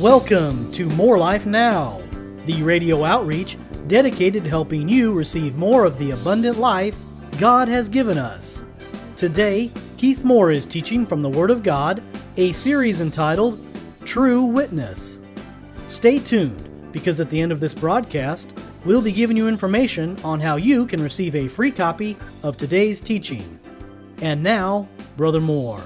Welcome to More Life Now, the radio outreach dedicated to helping you receive more of the abundant life God has given us. Today, Keith Moore is teaching from the Word of God, a series entitled True Witness. Stay tuned, because at the end of this broadcast, we'll be giving you information on how you can receive a free copy of today's teaching. And now, Brother Moore.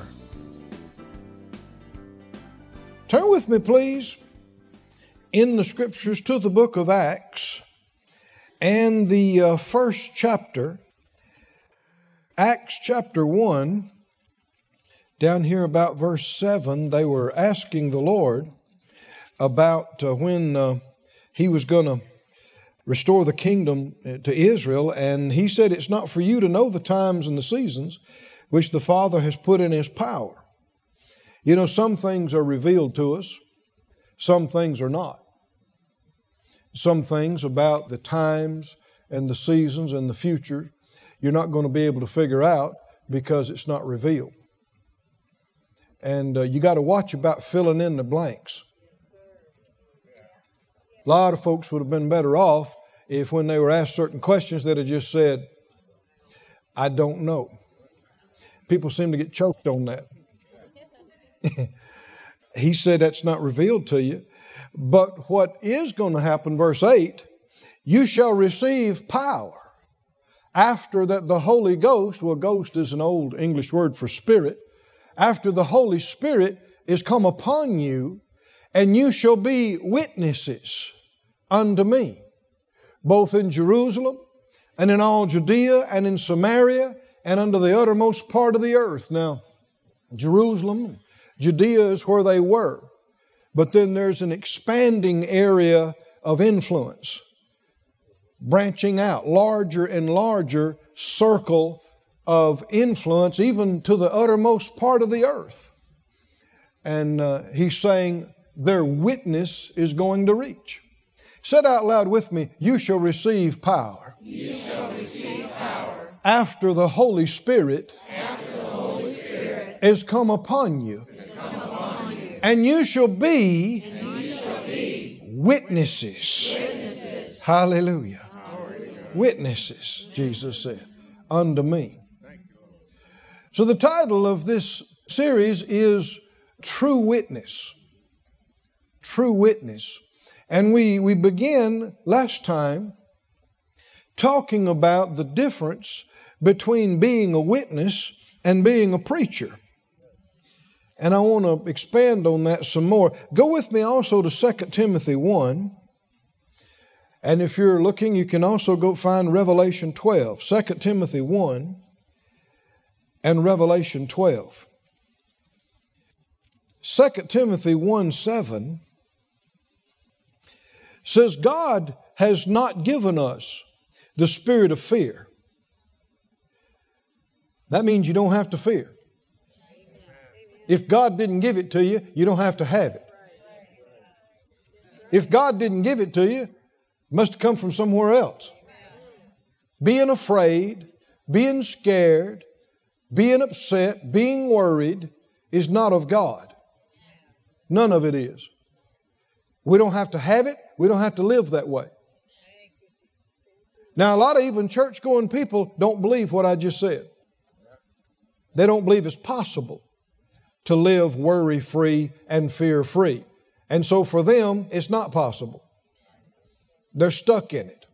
Turn with me, please, in the Scriptures to the book of Acts and the first chapter. Acts chapter 1, down here about verse 7, they were asking the Lord about when He was going to restore the kingdom to Israel, and He said, "It's not for you to know the times and the seasons which the Father has put in His power." You know, some things are revealed to us, some things are not. Some things about the times and the seasons and the future, you're not going to be able to figure out because it's not revealed. And you got to watch about filling in the blanks. A lot of folks would have been better off if when they were asked certain questions they'd have just said, "I don't know." People seem to get choked on that. He said that's not revealed to you. But what is going to happen, verse 8, you shall receive power after that the Holy Ghost, well, ghost is an old English word for spirit, after the Holy Spirit is come upon you, and you shall be witnesses unto me, both in Jerusalem and in all Judea and in Samaria and unto the uttermost part of the earth. Now, Jerusalem, Judea is where they were, but then there's an expanding area of influence, branching out, larger and larger circle of influence, even to the uttermost part of the earth. And he's saying their witness is going to reach. Said out loud with me, you shall receive power. You shall receive power. After the Holy Spirit, is come upon you. And you shall be, witnesses. Hallelujah. Witnesses, Jesus said, unto me. So the title of this series is True Witness. True Witness. And we began last time talking about the difference between being a witness and being a preacher. And I want to expand on that some more. Go with me also to 2 Timothy 1. And if you're looking, you can also go find Revelation 12. 2 Timothy 1 and Revelation 12. 2 Timothy 1:7 says, God has not given us the spirit of fear. That means you don't have to fear. If God didn't give it to you, you don't have to have it. If God didn't give it to you, it must have come from somewhere else. Being afraid, being scared, being upset, being worried is not of God. None of it is. We don't have to have it. We don't have to live that way. Now, a lot of even church-going people don't believe what I just said. They don't believe it's possible to live worry-free and fear-free. And so for them, it's not possible. They're stuck in it.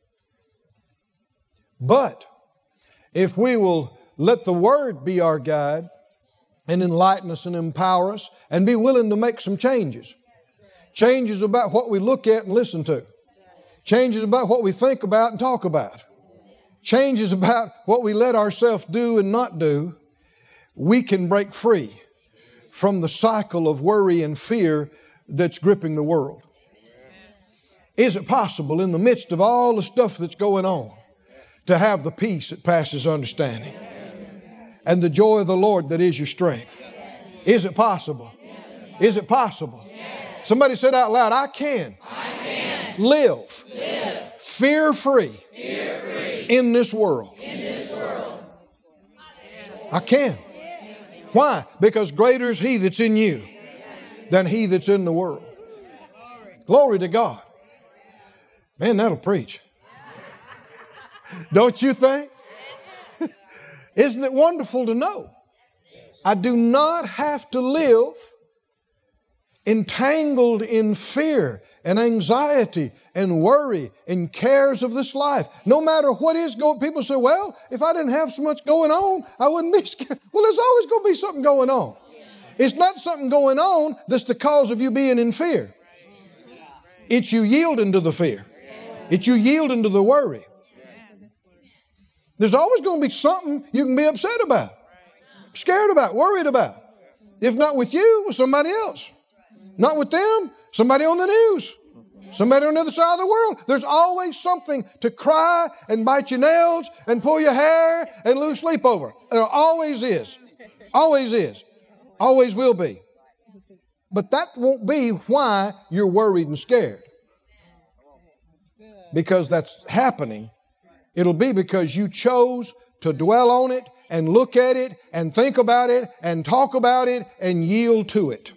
But if we will let the Word be our guide and enlighten us and empower us and be willing to make some changes. Changes about what we look at and listen to. Changes about what we think about and talk about. Changes about what we let ourselves do and not do. We can break free from the cycle of worry and fear that's gripping the world. Is it possible in the midst of all the stuff that's going on to have the peace that passes understanding and the joy of the Lord that is your strength? Is it possible? Is it possible? Somebody said out loud, I can live fear-free in this world. I can. Why? Because greater is He that's in you than he that's in the world. Glory to God. Man, that'll preach. Don't you think? Isn't it wonderful to know? I do not have to live entangled in fear and anxiety and worry and cares of this life. No matter what is going on. People say, well, if I didn't have so much going on, I wouldn't be scared. Well, there's always going to be something going on. It's not something going on that's the cause of you being in fear. It's you yielding to the fear. It's you yielding to the worry. There's always going to be something you can be upset about, scared about, worried about. If not with you, with somebody else. Not with them, somebody on the news. Somebody on the other side of the world. There's always something to cry and bite your nails and pull your hair and lose sleep over. There always is. Always is. Always will be. But that won't be why you're worried and scared. Because that's happening. It'll be because you chose to dwell on it and look at it and think about it and talk about it and yield to it.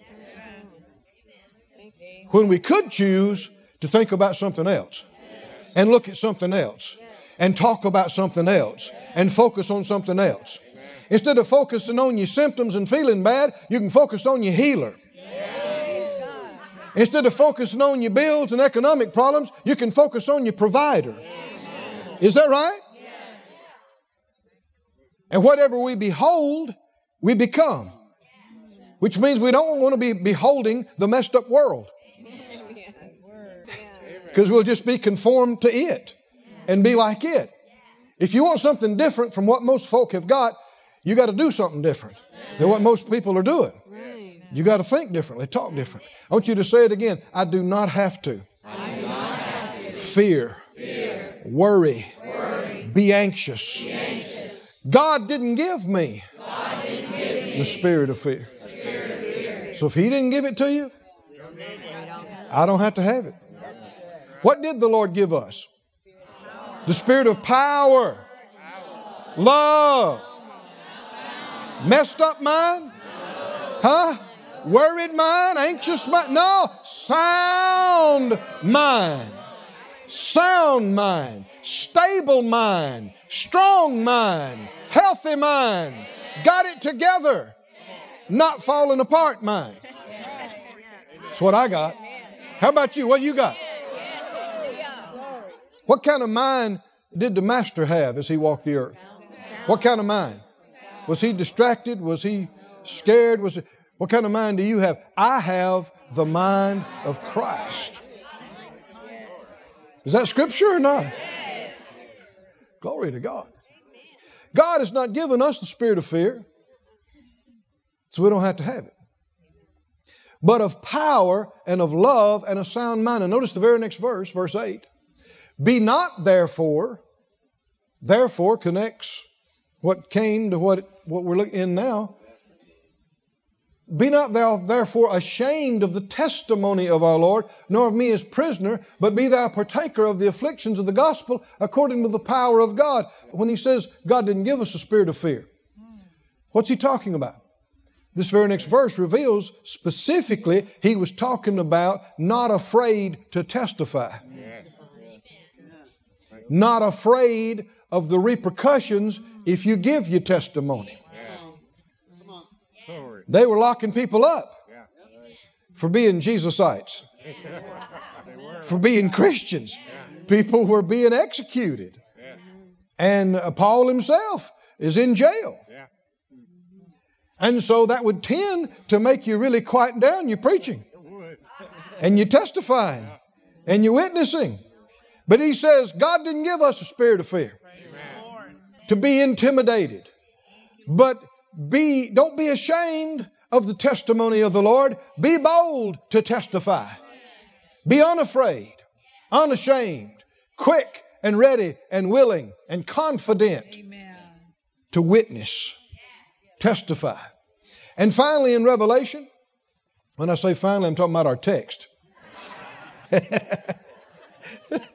When we could choose to think about something else and look at something else and talk about something else and focus on something else. Instead of focusing on your symptoms and feeling bad, you can focus on your healer. Instead of focusing on your bills and economic problems, you can focus on your provider. Is that right? And whatever we behold, we become. Which means we don't want to be beholding the messed up world. Because we'll just be conformed to it and be like it. If you want something different from what most folk have got, you got to do something different than what most people are doing. You got to think differently, talk different. I want you to say it again. I do not have to. Fear. Worry. Be anxious. God didn't give me the spirit of fear. So if He didn't give it to you, I don't have to have it. What did the Lord give us? The spirit of power, love, messed up mind, worried mind, anxious mind. No, sound mind, stable mind, strong mind, healthy mind, got it together, not falling apart mind. That's what I got. How about you? What do you got? What kind of mind did the Master have as He walked the earth? What kind of mind? Was He distracted? Was He scared? What kind of mind do you have? I have the mind of Christ. Is that Scripture or not? Glory to God. God has not given us the spirit of fear, so we don't have to have it. But of power and of love and a sound mind. And notice the very next verse, verse 8. Be not therefore connects what came to what we're looking in now. Be not thou therefore ashamed of the testimony of our Lord, nor of me as prisoner, but be thou partaker of the afflictions of the gospel according to the power of God. When he says God didn't give us a spirit of fear, what's he talking about? This very next verse reveals specifically he was talking about not afraid to testify. Not afraid of the repercussions if you give your testimony. They were locking people up for being Jesusites, for being Christians. People were being executed. And Paul himself is in jail. And so that would tend to make you really quiet down your preaching. And you're testifying. And you're witnessing. But he says, God didn't give us a spirit of fear. To be intimidated. But don't be ashamed of the testimony of the Lord. Be bold to testify. Be unafraid, unashamed, quick and ready and willing and confident to witness, testify. And finally in Revelation, when I say finally, I'm talking about our text.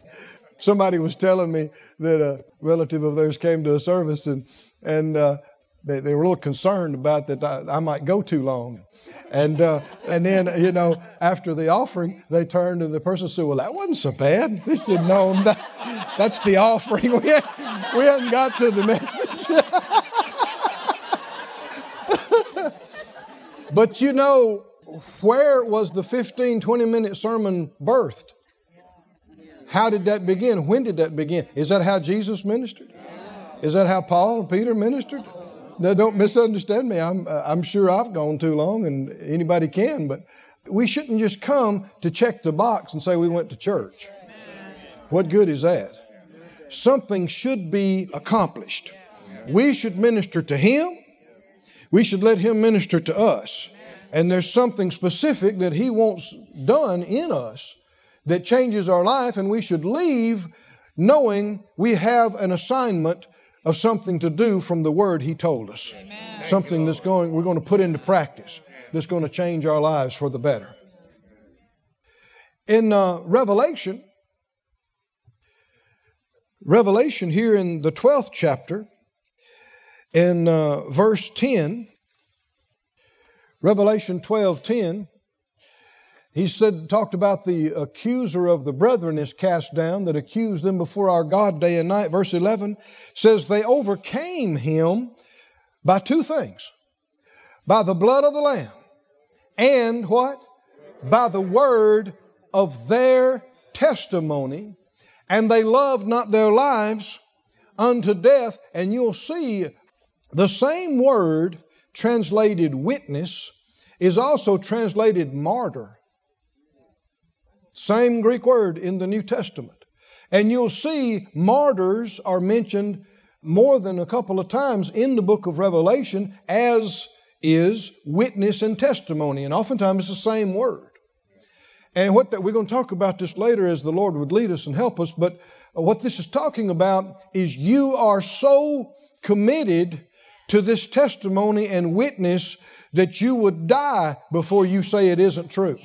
Somebody was telling me that a relative of theirs came to a service and They were a little concerned about that I might go too long. And then, you know, after the offering, they turned and the person said, well, that wasn't so bad. They said, no, that's the offering. We hadn't got to the message. But you know, where was the 15, 20-minute sermon birthed? How did that begin? When did that begin? Is that how Jesus ministered? Is that how Paul and Peter ministered? Now, don't misunderstand me. I'm sure I've gone too long, and anybody can, but we shouldn't just come to check the box and say we went to church. What good is that? Something should be accomplished. We should minister to Him. We should let Him minister to us. And there's something specific that He wants done in us that changes our life, and we should leave knowing we have an assignment of something to do from the Word He told us. Amen. Something we're going to put into practice that's going to change our lives for the better. In Revelation here in the 12th chapter, in verse 10, Revelation 12:10, he talked about the accuser of the brethren is cast down that accused them before our God day and night. Verse 11 says they overcame him by two things. By the blood of the Lamb and what? By the word of their testimony. And they loved not their lives unto death. And you'll see the same word translated witness is also translated martyr. Same Greek word in the New Testament. And you'll see martyrs are mentioned more than a couple of times in the book of Revelation, as is witness and testimony. And oftentimes it's the same word. And we're going to talk about this later as the Lord would lead us and help us. But what this is talking about is you are so committed to this testimony and witness that you would die before you say it isn't true.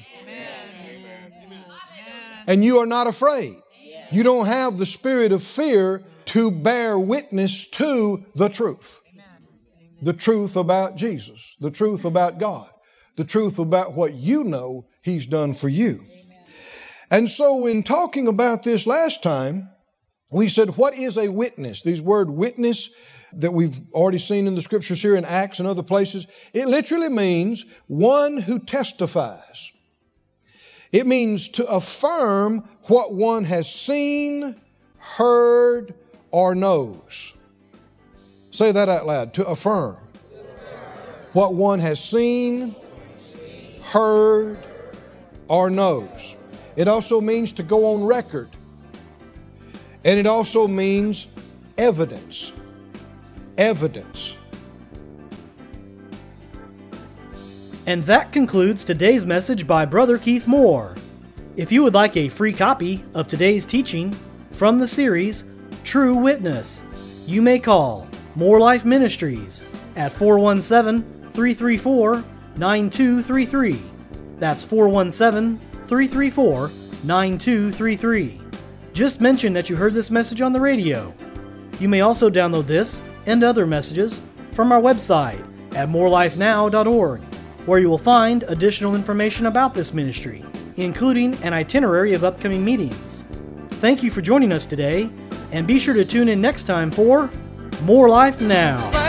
And you are not afraid. You don't have the spirit of fear to bear witness to the truth. The truth about Jesus. The truth about God. The truth about what you know He's done for you. And so in talking about this last time, we said, what is a witness? These word witness that we've already seen in the scriptures here in Acts and other places, it literally means one who testifies. It means to affirm what one has seen, heard, or knows. Say that out loud. To affirm what one has seen, heard, or knows. It also means to go on record. And it also means evidence. Evidence. And that concludes today's message by Brother Keith Moore. If you would like a free copy of today's teaching from the series True Witness, you may call More Life Ministries at 417-334-9233. That's 417-334-9233. Just mention that you heard this message on the radio. You may also download this and other messages from our website at morelifenow.org, where you will find additional information about this ministry, including an itinerary of upcoming meetings. Thank you for joining us today, and be sure to tune in next time for More Life Now.